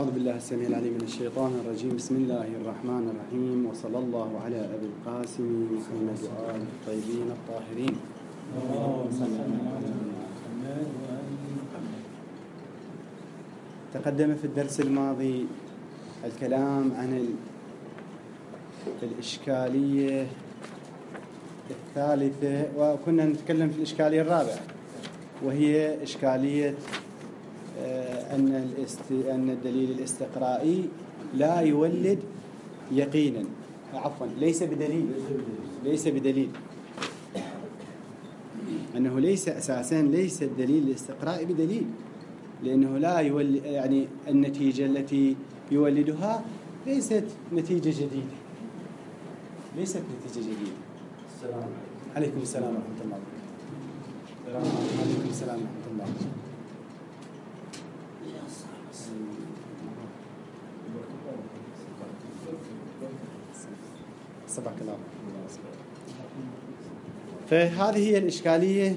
أعوذ بالله السميع العليم من الشيطان الرجيم. بسم الله الرحمن الرحيم، وصلى الله على أبي القاسم محمد وآله الطيبين الطاهرين. تقدم في الدرس الماضي الكلام عن الإشكالية الثالثة، وكنا نتكلم في الإشكالية الرابعة، وهي إشكالية أن الدليل الاستقرائي لا يولد يقينا، ليس بدليل أنه ليس أساسا، ليس الدليل الاستقرائي بدليل، لأنه لا يولد، يعني النتيجة التي يولدها ليست نتيجة جديدة. السلام عليكم. السلام ورحمة الله وبركاته. عليكم السلام ورحمة الله وبركاته. صباحك الله. فهذه هي الإشكالية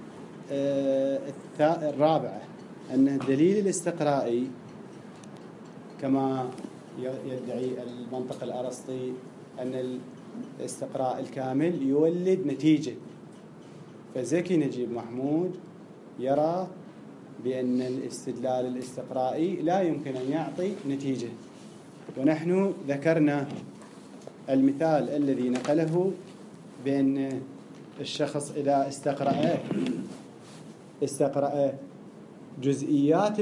الرابعة، أن الدليل الاستقرائي كما يدعي المنطق الأرسطي أن الاستقراء الكامل يولد نتيجة، فزكي نجيب محمود يرى بأن الاستدلال الاستقرائي لا يمكن أن يعطي نتيجة. ونحن ذكرنا المثال الذي نقله بأن الشخص إذا استقرأ جزئيات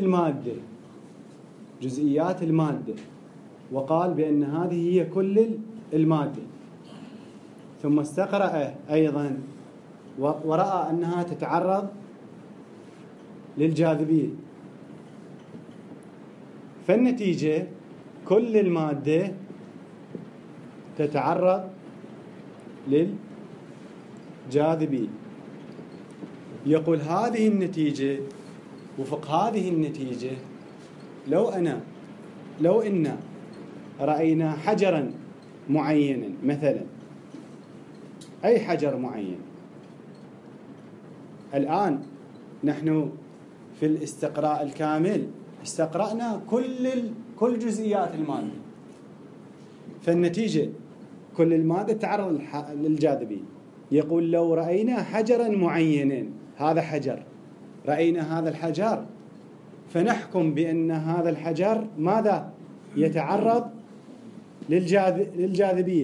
المادة وقال بأن هذه هي كل المادة، ثم استقرأ أيضا ورأى أنها تتعرض للجاذبية، فالنتيجة كل المادة تتعرض للجاذبية. يقول هذه النتيجة، وفق هذه النتيجة لو إن رأينا حجرا معينا، مثلا أي حجر معين، الآن نحن في الاستقراء الكامل استقرأنا كل جزئيات المادة، فالنتيجة كل المادة تعرض للجاذبية. يقول لو رأينا حجرا معينا، هذا حجر، رأينا هذا الحجر فنحكم بأن هذا الحجر ماذا؟ يتعرض للجاذبية.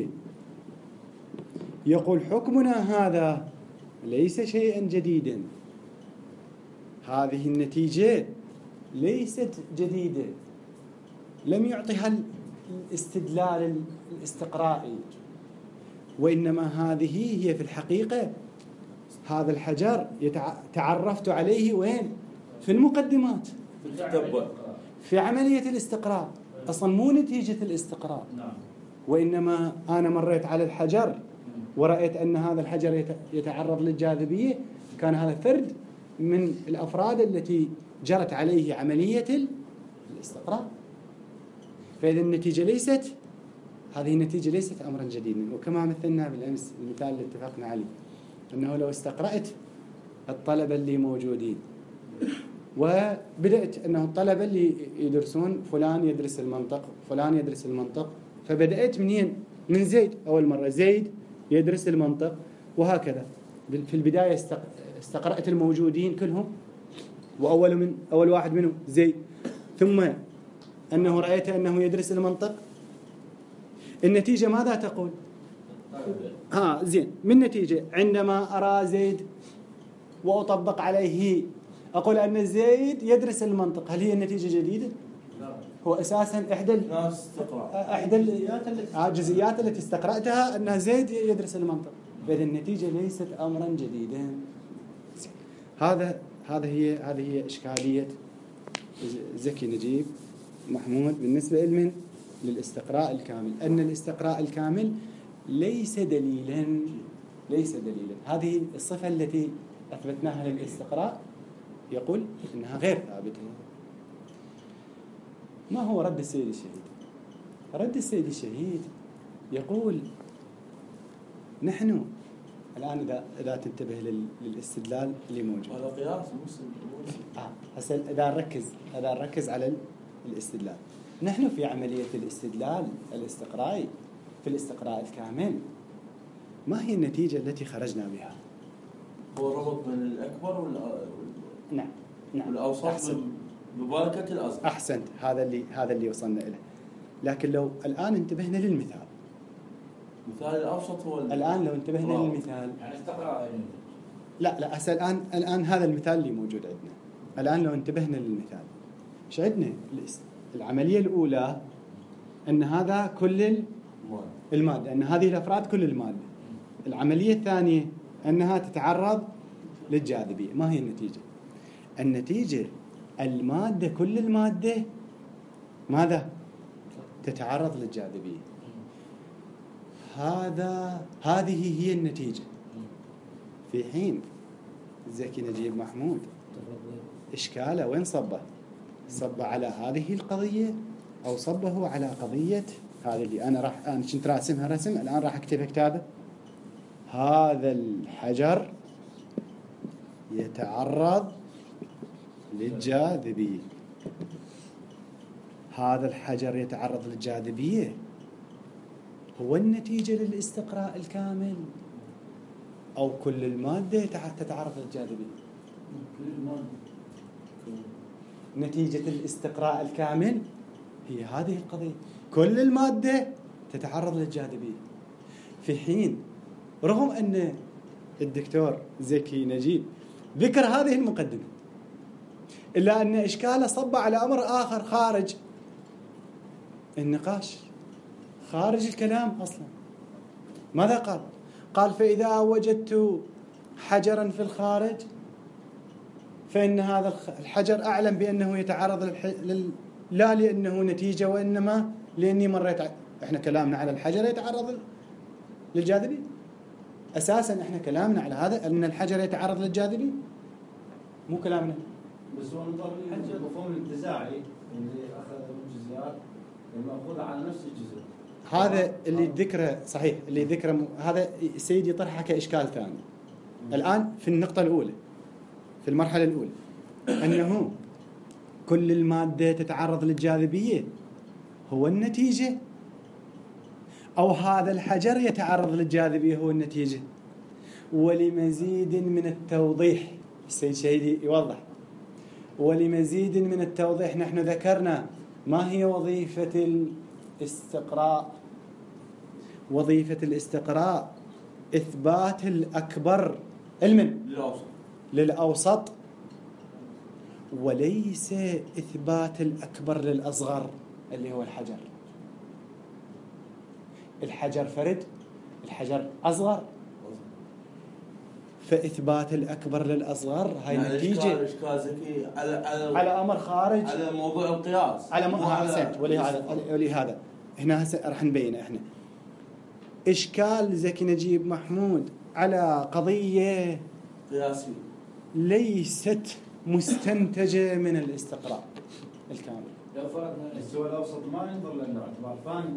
يقول حكمنا هذا ليس شيئا جديدا، هذه النتيجة ليست جديدة، لم يعطيها الاستدلال الاستقرائي، وإنما هذه هي في الحقيقة هذا الحجر تعرفت عليه وين؟ في المقدمات، في عملية الاستقراء، أصلا مو نتيجة الاستقراء، وإنما أنا مريت على الحجر ورأيت أن هذا الحجر يتعرض للجاذبية، كان هذا فرد من الأفراد التي جرت عليه عملية الاستقراء. فإذا هذه النتيجة ليست أمرا جديدا. وكما مثلنا بالأمس المثال اللي اتفقنا عليه، أنه لو استقرأت الطلبة اللي موجودين وبدأت أنه الطلبة اللي يدرسون، فلان يدرس المنطق، فبدأت من زيد، أول مرة زيد يدرس المنطق، وهكذا في البداية استقرأت الموجودين كلهم، وأول واحد منهم زيد، ثم أنه رأيت أنه يدرس المنطق. النتيجة ماذا تقول؟ زين، من نتيجة عندما أرى زيد وأطبق عليه أقول أن زيد يدرس المنطق، هل هي النتيجة جديدة؟ هو أساسا إحدى الجزئيات التي استقرأتها أن زيد يدرس المنطق، فإذا النتيجة ليست أمرا جديدا. هذه هي إشكالية زكي نجيب محمود بالنسبة للاستقراء الكامل، أن الاستقراء الكامل ليس دليلا. هذه الصفة التي أثبتناها للاستقراء يقول إنها غير ثابتة. ما هو رد السيد الشهيد؟ رد السيد الشهيد يقول نحن الآن إذا تنتبه للاستدلال اللي موجود، هذا قياس هسه إذا نركز على الاستدلال، نحن في عملية الاستدلال الاستقرائي في الاستقراء الكامل ما هي النتيجة التي خرجنا بها؟ هو ربط بين الأكبر نعم والأوسط ببركة الأصغر. أحسنت، هذا اللي وصلنا إليه. لكن لو الآن انتبهنا للمثال، مثال الأوسط هو الآن لو انتبهنا للمثال يعني استقراء لا الآن هذا المثال اللي موجود عندنا. الآن لو انتبهنا للمثال، ايش عندنا؟ العملية الأولى أن هذا كل المادة، أن هذه الأفراد كل المادة. العملية الثانية أنها تتعرض للجاذبية. ما هي النتيجة؟ النتيجة المادة كل المادة ماذا؟ تتعرض للجاذبية. هذه هي النتيجة. في حين زكي نجيب محمود إشكاله وين صبه؟ صبه على هذه القضية أو صبه على قضية هذه اللي أنا كنت راسمها رسم، الآن راح أكتبها كتابة. هذا الحجر يتعرض للجاذبية. هذا الحجر يتعرض للجاذبية هو النتيجة للاستقراء الكامل أو كل المادة تتعرض للجاذبية؟ نتيجة الاستقراء الكامل هي هذه القضية، كل المادة تتعرض للجاذبية. في حين رغم أن الدكتور زكي نجيب ذكر هذه المقدمة، إلا أن إشكاله صب على أمر آخر خارج النقاش، خارج الكلام أصلا. ماذا قال؟ قال فإذا وجدت حجرا في الخارج فإن هذا الحجر أعلم بأنه يتعرض لا لأنه نتيجة وإنما لأني مريت إحنا كلامنا على الحجر يتعرض للجاذبية. أساسا إحنا كلامنا على هذا أن الحجر يتعرض للجاذبية، مو كلامنا. بس هو نظر الحجر مفهوم الانتزاعي اللي أخذ الجزئيات المأخوذة على نفس الجزء. هذا اللي ذكره صحيح، اللي ذكره هذا سيدي طرحه كإشكال ثاني. الآن في النقطة الأولى، في المرحلة الأولى، أنه كل المادة تتعرض للجاذبية هو النتيجة، أو هذا الحجر يتعرض للجاذبية هو النتيجة. ولمزيد من التوضيح، السيد شهيدي يوضح، ولمزيد من التوضيح نحن ذكرنا ما هي وظيفة الاستقراء. وظيفة الاستقراء إثبات الأكبر علما للأوسط، وليس إثبات الأكبر للأصغر اللي هو الحجر. الحجر فرد، الحجر أصغر، فإثبات الأكبر للأصغر هاي يعني نتيجة إشكال زكي على أمر خارج، على موضوع القياس، على ولهذا هنا هسه راح نبينه إحنا. إشكال زكي نجيب محمود على قضية قياسية ليست مستنتجة من الاستقراء الكامل. لو فرضنا السوى الأوسط ما ينظر لأنه اعتبار فاني.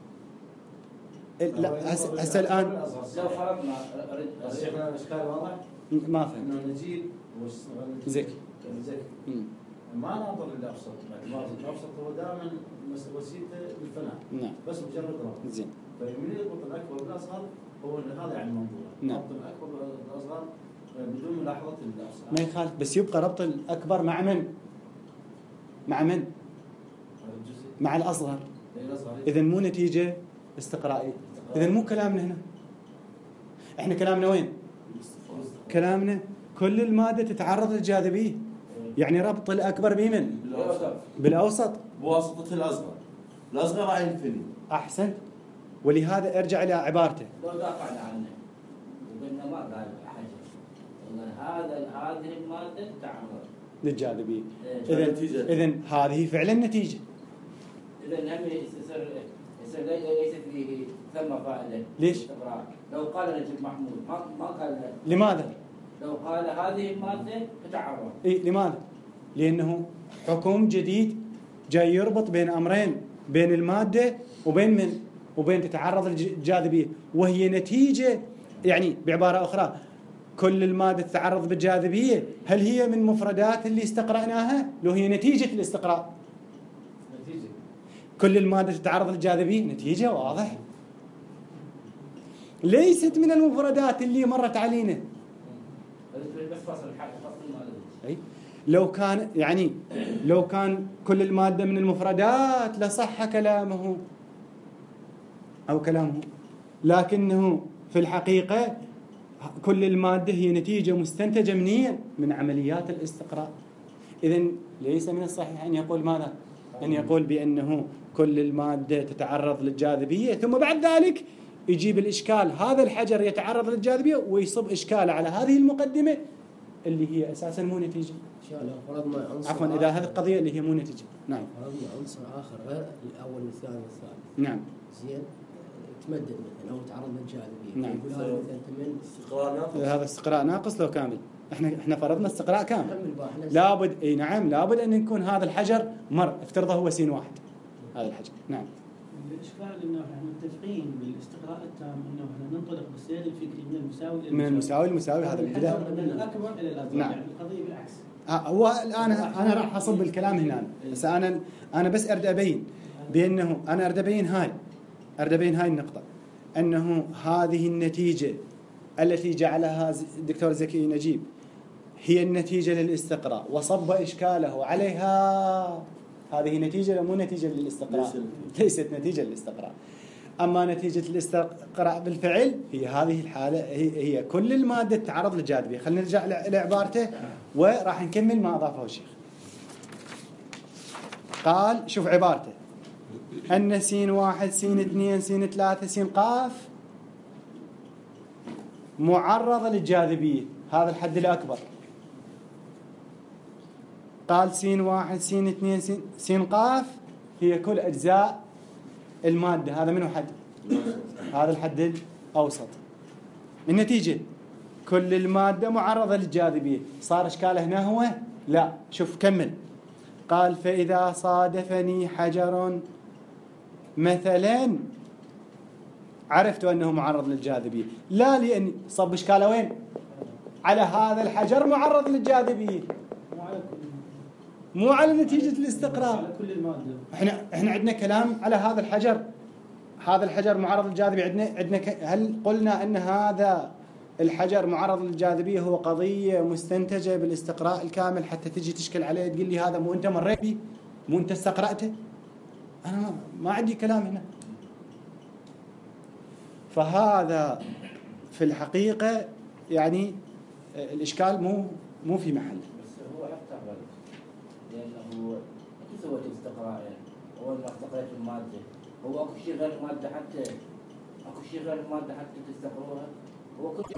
لا هسه الآن لو فرضنا الإشكال واضح؟ ما فهم. إنه نجيب زكي ما ننظر للأوسط، باعتبار الأوسط هو دائما وسيلته للفناء. نعم. بس مجرد ربط. زين. فمن يربط الأكبر بالأصغر هو هذا يعني منظوره. نعم. ربط الأكبر بالأصغر بدون ملاحظة الأصغر. ما يخالف، بس يبقى ربط الأكبر مع من؟ مع من؟ مع الأصغر. إذن مو نتيجة استقرائية. إذن مو كلامنا هنا. إحنا كلامنا وين؟ كلامنا كل المادة تتعرض للجاذبية. يعني ربط الأكبر بمن؟ بالأوسط. بواسطة الأصغر. الأصغر راح ينفني. أحسن. ولهذا ارجع إلى عبارته. لو دافعنا عنه وقلنا ما قال حاجة، هذه المادة تتعرض للجاذبية. إذن هذه فعلا نتيجة. إذن هم يصير ليست فيه ثم فائدة. ليش؟ لو قال نجيب محمود ما قال. لماذا؟ لو قال هذه المادة تتعرض. لماذا؟ لأنه حكم جديد جاي يربط بين أمرين، بين المادة وبين من؟ وبين تتعرض للجاذبية، وهي نتيجة. يعني بعبارة أخرى كل المادة تتعرض بالجاذبية، هل هي من مفردات اللي استقرأناها؟ لو هي نتيجة الاستقراء. كل المادة تتعرض للجاذبية؟ نتيجة واضح، ليست من المفردات اللي مرت علينا. بس فصل الحق أي لو كان كل المادة من المفردات لصح كلامه أو كلامه، لكنه في الحقيقة كل المادة هي نتيجة مستنتجة منين؟ من عمليات الاستقراء. إذن ليس من الصحيح أن يقول ماذا؟ أن يقول بأنه كل المادة تتعرض للجاذبية ثم بعد ذلك يجيب الإشكال هذا الحجر يتعرض للجاذبية ويصب إشكال على هذه المقدمة اللي هي أساسا مو نتيجة. عفوا إذا هذه القضية اللي هي مو نتيجة. نعم. فرضنا عنصر آخر غير الأول والثاني والثالث. نعم. زين تمدد مثلا أو تعرض للجاذبية. نعم. يقول هذا مثلا تمن استقراء ناقص. هذا استقراء ناقص لو كامل. احنا فرضنا استقراء كامل. كمل لابد نعم لابد أن يكون هذا الحجر مر افترضه هو سين واحد هذا الحجر. نعم. الإشكال إنه إحنا متفقين بالاستقراء التام إنه إحنا ننطلق بالسير الفكري من المساوي للمساوي هذا الابتداء. من الأكبر إلى الأصغر. نعم. يعني القضية بالعكس. هو الآن أنا راح أصب الكلام هنا، بس أنا بس أريد أبين بأنه أنا أريد أبين هاي النقطة، أنه هذه النتيجة التي جعلها الدكتور زكي نجيب هي النتيجة للاستقراء وصب إشكاله عليها، هذه نتيجة مو نتيجة للاستقراء، ليست نتيجة للاستقراء. أما نتيجة الاستقراء بالفعل هي هذه الحالة، هي كل المادة تعرض للجاذبية. خلينا نرجع لعبارته وراح نكمل ما أضافه الشيخ. قال شوف عبارته أن سين واحد سين اثنين سين ثلاثة سين قاف معرضة للجاذبية، هذا الحد الأكبر. قال سين واحد سين اثنين سين قاف هي كل أجزاء المادة، هذا منه حد؟ هذا الحد الأوسط. النتيجة كل المادة معرضة للجاذبية. صار إشكاله هنا هو؟ لا، شوف كمل. قال فإذا صادفني حجر مثلا عرفت أنه معرض للجاذبية، لا لأن صب إشكاله وين؟ على هذا الحجر معرض للجاذبية، مو على نتيجة الاستقراء. على كل المادة. احنا عندنا كلام على هذا الحجر، هذا الحجر معرض للجاذبية. عندنا هل قلنا أن هذا الحجر معرض للجاذبية هو قضية مستنتجة بالاستقراء الكامل حتى تجي تشكل عليه تقول لي هذا مو أنت مريت به، مو أنت استقرأته؟ أنا ما عندي كلام هنا. فهذا في الحقيقة يعني الإشكال مو في محله. بس هو حتى غلط، لأنه كيف سويت الاستقراء؟ يعني هو ما استقريت المادة، هو أكو شيء غير المادة حتى تستقروها. هو كل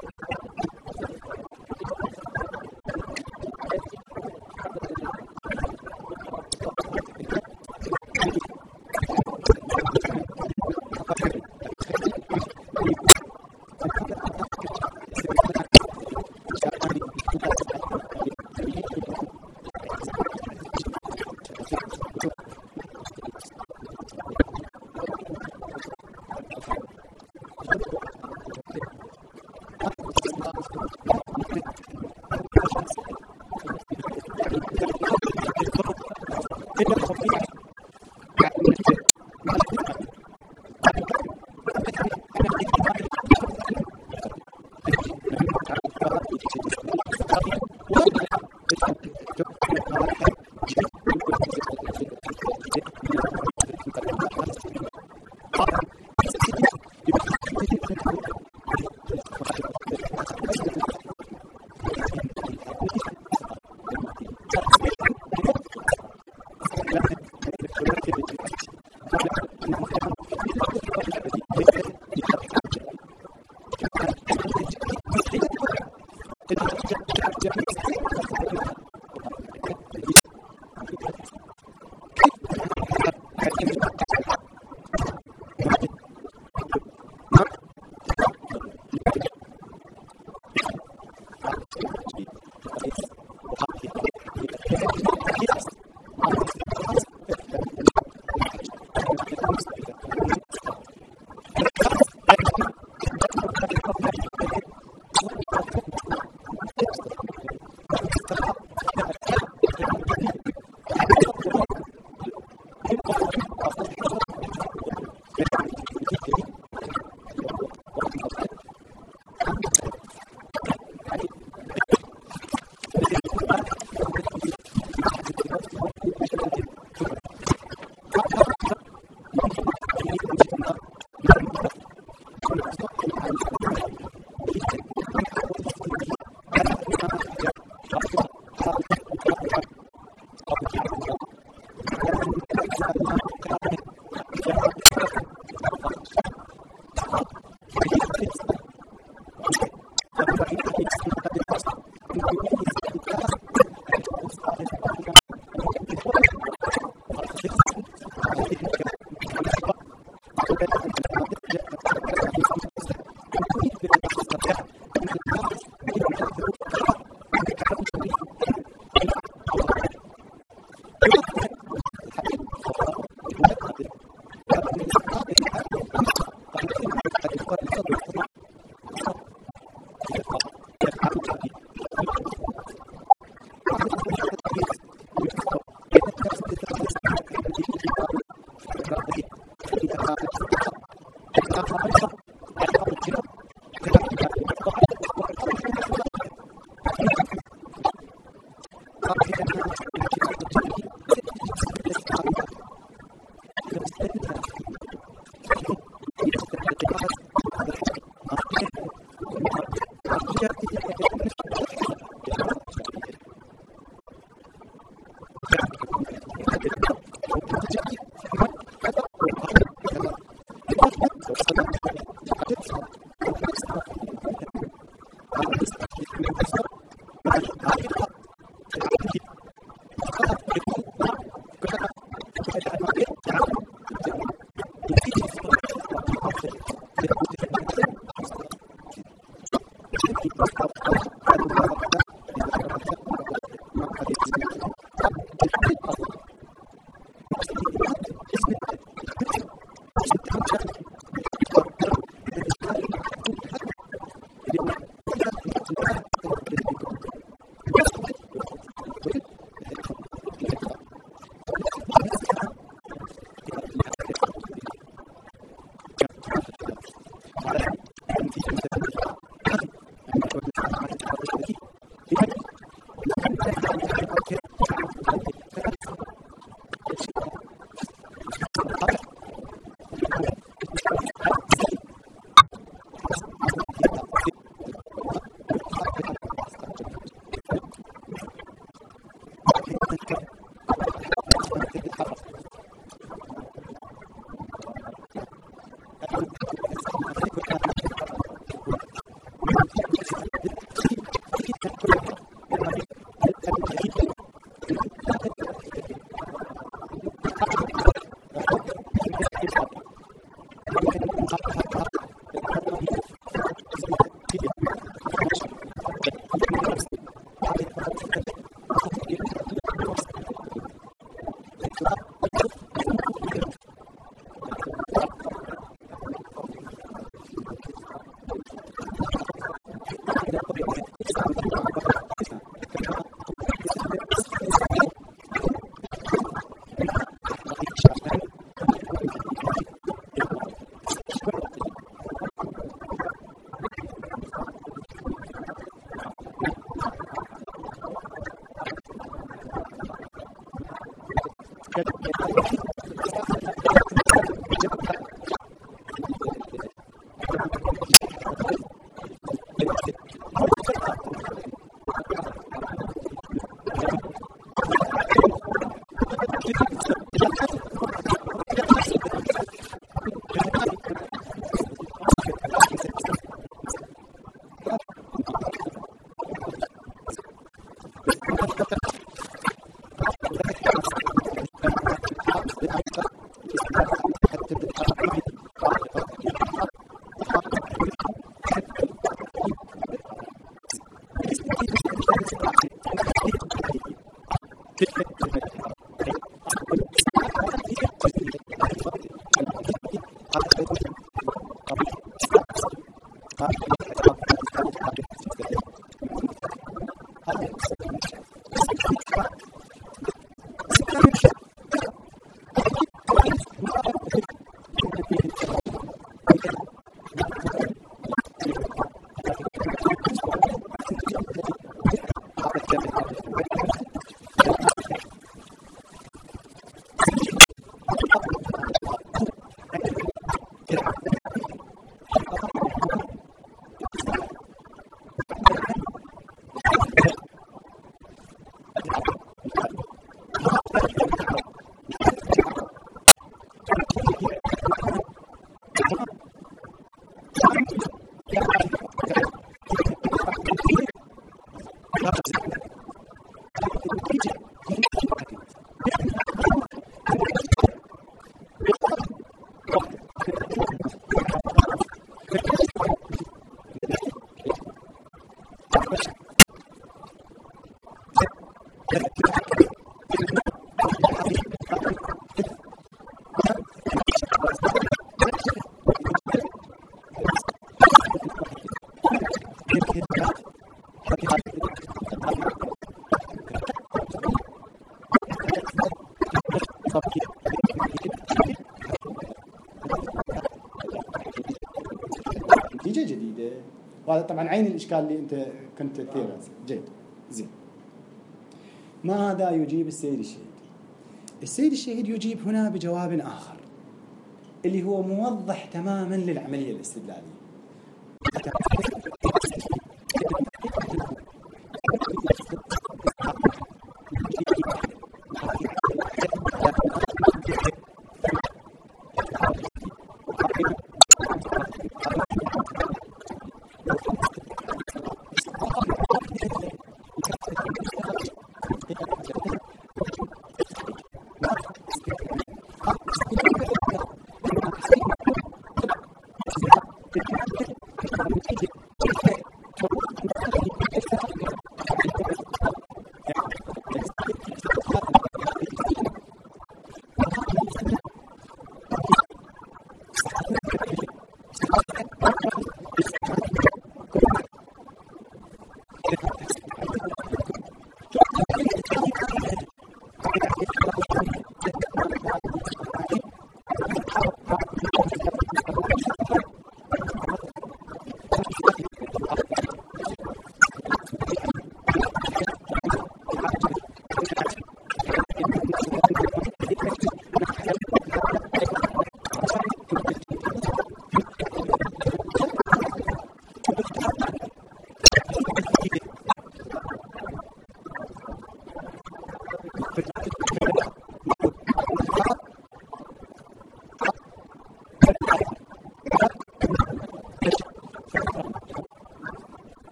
نتيجة جديدة. وهذا طبعا عين الإشكال اللي أنت كنت تثيره. جيد زين. ماذا يجيب السيد الشهيد؟ السيد الشهيد يجيب هنا بجواب آخر اللي هو موضح تماما للعملية الاستدلالية.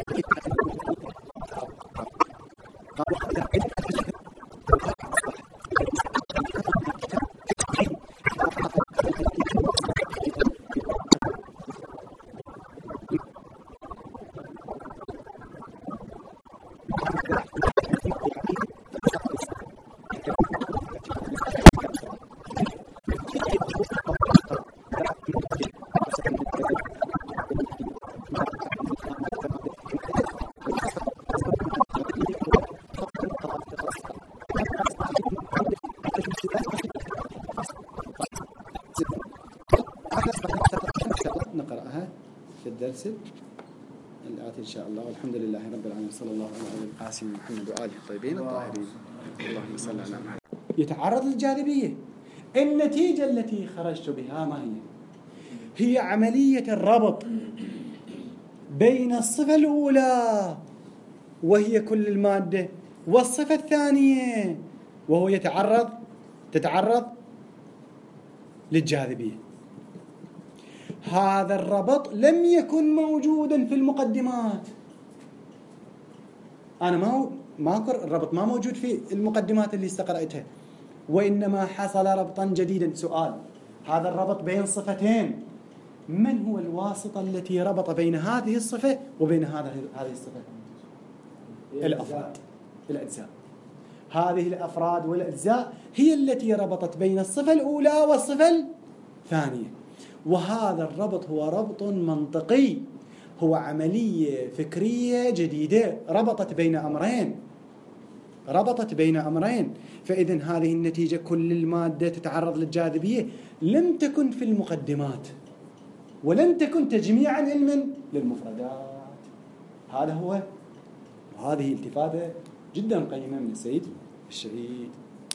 نقرأها في الدرس الآتي إن شاء الله. والحمد لله رب العالمين، صلى الله على القاسم محمد وآله الطيبين الطاهرين. اللهم صل على محمد. يتعرض للجاذبية. النتيجة التي خرجت بها ما هي عملية الربط بين الصفة الأولى وهي كل المادة والصفة الثانية وهو تتعرض للجاذبية. هذا الربط لم يكن موجودا في المقدمات. أنا الربط ما موجود في المقدمات اللي استقرأتها، وإنما حصل ربطا جديدا. سؤال: هذا الربط بين صفتين، من هو الواسطة التي ربط بين هذه الصفة وبين هذه الصفة؟ الأفراد، الأجزاء. هذه الأفراد والأجزاء هي التي ربطت بين الصفة الأولى والصفة الثانية. وهذا الربط هو ربط منطقي، هو عملية فكرية جديدة ربطت بين أمرين. فإذن هذه النتيجة كل المادة تتعرض للجاذبية لم تكن في المقدمات، ولم تكن تجميعا علما للمفردات. هذا هو، وهذه التفاتة جدا قيمة من السيد الشهيد.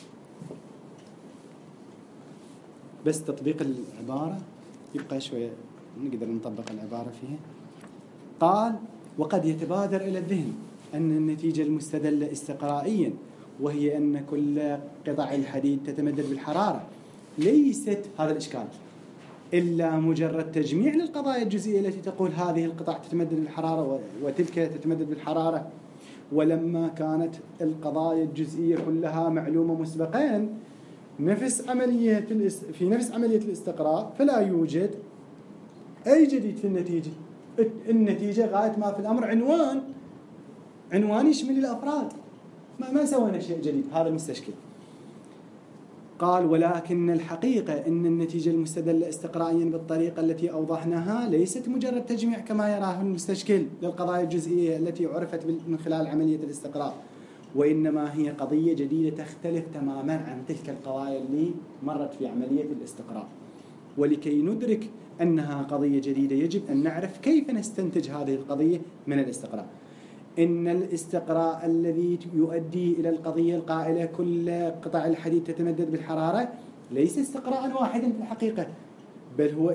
بس تطبيق العبارة يبقى شوية نقدر نطبق العبارة فيها. قال: وقد يتبادر إلى الذهن أن النتيجة المستدلة استقرائيا، وهي أن كل قطع الحديد تتمدد بالحرارة، ليست هذا الإشكال إلا مجرد تجميع للقضايا الجزئية التي تقول هذه القطع تتمدد بالحرارة وتلك تتمدد بالحرارة. ولما كانت القضايا الجزئية كلها معلومة مسبقا في نفس عملية الاستقراء، فلا يوجد أي جديد في النتيجة. النتيجة غاية ما في الأمر عنوان يشمل الأفراد، ما سوينا شيء جديد. هذا المستشكل. قال: ولكن الحقيقة أن النتيجة المستدلة استقرائيا بالطريقة التي أوضحناها ليست مجرد تجميع كما يراه المستشكل للقضايا الجزئية التي عرفت من خلال عملية الاستقراء، وإنما هي قضية جديدة تختلف تماما عن تلك القضايا اللي مرت في عملية الاستقراء. ولكي ندرك أنها قضية جديدة يجب أن نعرف كيف نستنتج هذه القضية من الاستقراء. إن الاستقراء الذي يؤدي إلى القضية القائلة كل قطع الحديد تتمدد بالحرارة ليس استقراء واحدا في الحقيقة، بل هو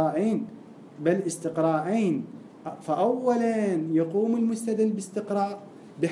استقراءين. فأولا يقوم المستدل باستقراء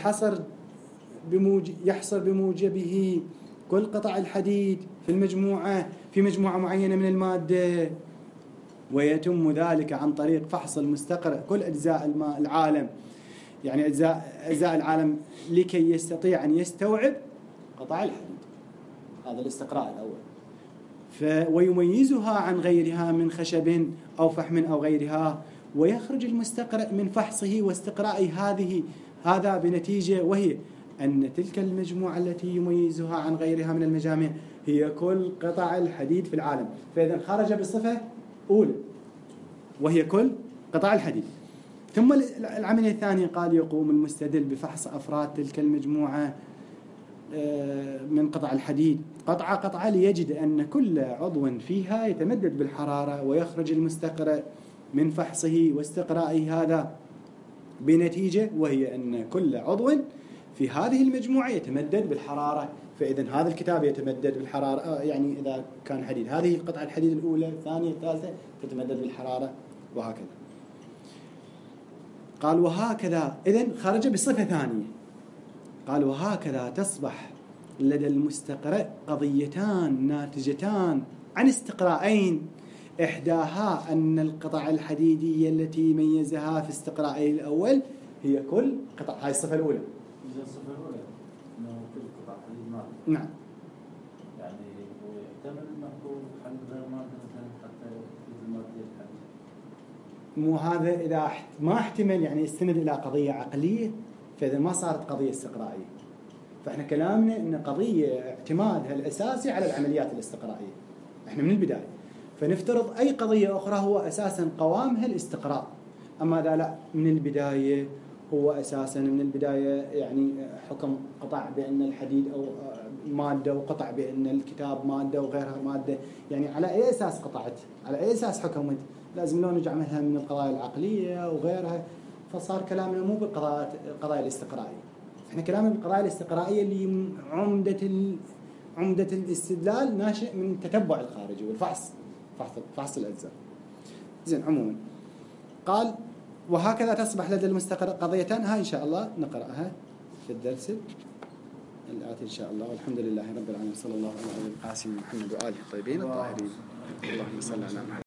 يحصر بموجبه كل قطع الحديد في مجموعة معينة من المادة، ويتم ذلك عن طريق فحص المستقرئ كل أجزاء العالم، يعني أجزاء العالم، لكي يستطيع أن يستوعب قطع الحديد. هذا الاستقراء الأول. ويميزها عن غيرها من خشب أو فحم أو غيرها، ويخرج المستقرئ من فحصه واستقراء هذا بنتيجة، وهي أن تلك المجموعة التي يميزها عن غيرها من المجاميع هي كل قطع الحديد في العالم. فإذا خرج بصفة أولى وهي كل قطع الحديد. ثم العملية الثانية قال: يقوم المستدل بفحص أفراد تلك المجموعة من قطع الحديد قطعة ليجد أن كل عضو فيها يتمدد بالحرارة، ويخرج المستقرئ من فحصه واستقرائه هذا بنتيجة، وهي أن كل عضو في هذه المجموعة يتمدد بالحرارة. فإذا هذا الكتاب يتمدد بالحرارة، يعني إذا كان حديد هذه القطعة الحديد الأولى الثانية الثالثة تتمدد بالحرارة، وهكذا. قال: وهكذا إذن خرج بصفة ثانية. قال: وهكذا تصبح لدى المستقرئ قضيتان ناتجتان عن استقراءين، إحداها أن القطع الحديدية التي ميزها في استقرائه الأول هي كل قطع. هاي الصفة الأولى. إذا الصفة الأولى أنه كل قطع حديد مادة. نعم. يعني ويحتمل أنه حديد غير مادة مثلا حتى يفيد المادة الحديد. مو هذا إذا ما احتمل يعني يستند إلى قضية عقلية، فإذا ما صارت قضية استقرائية. فإحنا كلامنا إن قضية اعتمادها الأساسي على العمليات الاستقرائية. إحنا من البداية. فنفترض أي قضية أخرى هو أساسا قوامها الاستقراء. أما إذا لا من البداية هو أساسا من البداية يعني حكم قطع بأن الحديد أو مادة، وقطع بأن الكتاب مادة وغيرها مادة، يعني على أي أساس قطعت؟ على أي أساس حكمت؟ لازم لو نرجع منها من القضايا العقلية وغيرها. فصار كلامنا مو بالقضايا الاستقرائية. إحنا كلامنا بالقضايا الاستقرائية اللي عمدة الاستدلال ناشئ من تتبع الخارجي والفحص، فحص الأجزاء. زين. عموما قال وهكذا تصبح لدى المستقر قضيتان. هاي إن شاء الله نقرأها في الدرس الآتي إن شاء الله. والحمد لله رب العالمين، صلى الله على القاسم محمد وآله الطيبين الطاهرين. اللهم صل على محمد.